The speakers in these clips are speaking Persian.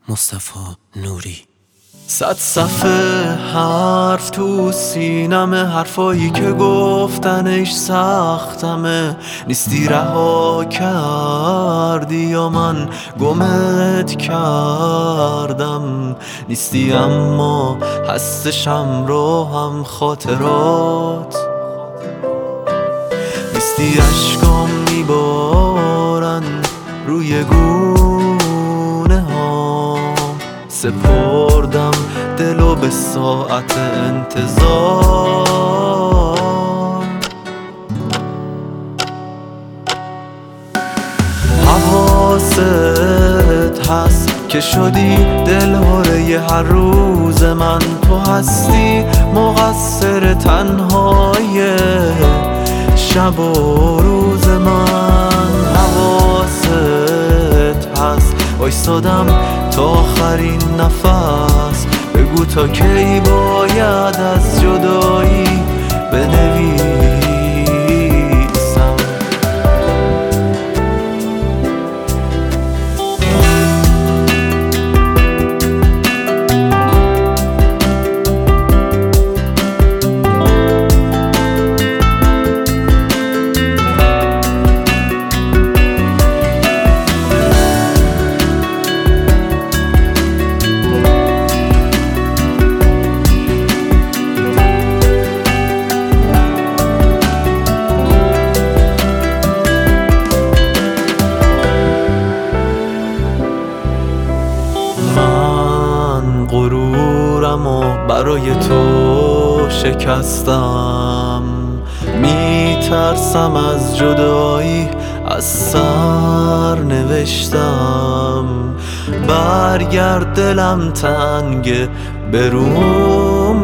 مصطفی نوری. 100 صفحه حرف تو سینمه، حرفایی که گفتنش سختمه. نیستی رها کردی یا من گمت کردم، نیستی اما هستشم رو هم خاطرات، نیستی اشکام میبارن روی گونه ها. سپردم دلو به ساعت انتظار، حواست هست که شدی دلهره هر روز من. تو هستی مقصر تنهای شب و روز من. حواست هست وایسادم تا آخرین نفس، بگو تا کی باید از جدایی بنویسم. غرورم و برای تو شکستم، میترسم از جدایی از سر نوشتم. برگرد دلم تنگه بروم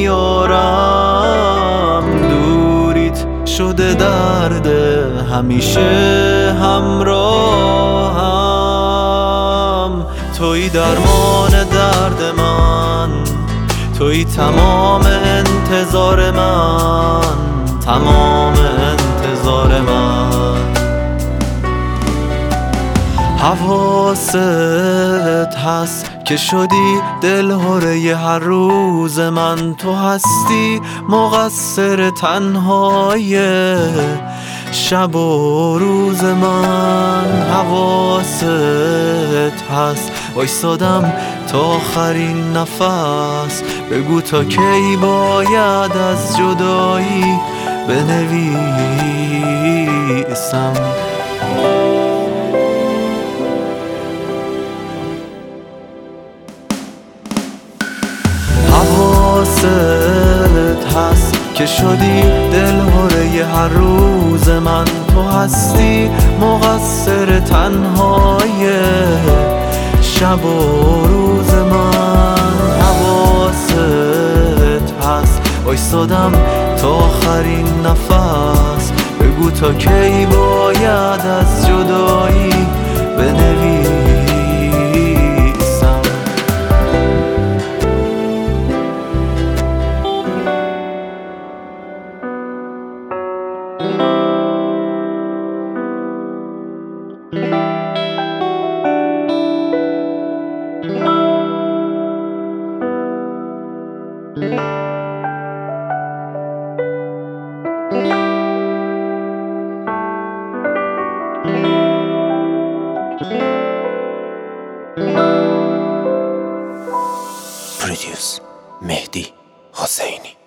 نمیارم، دوریت شده درد همیشه همراهم. تویی درمان درد من، تویی تمام انتظار من، تمام انتظار من. حواست هست که شدی دلهره هر روز من. تو هستی مقصر تنهای شب و روز من. حواست هست وایسادم تا آخرین نفس، بگو تا کی باید از جدایی بنویسم. حواست هست که شدی دلهره هر روز من. تو هستی مقصر تنهای شب و روز من. حواست هست وایسادم تا آخرین نفس، بگو تا کی باید از جدایی بنویسم. پرودیوس مهدی حسینی.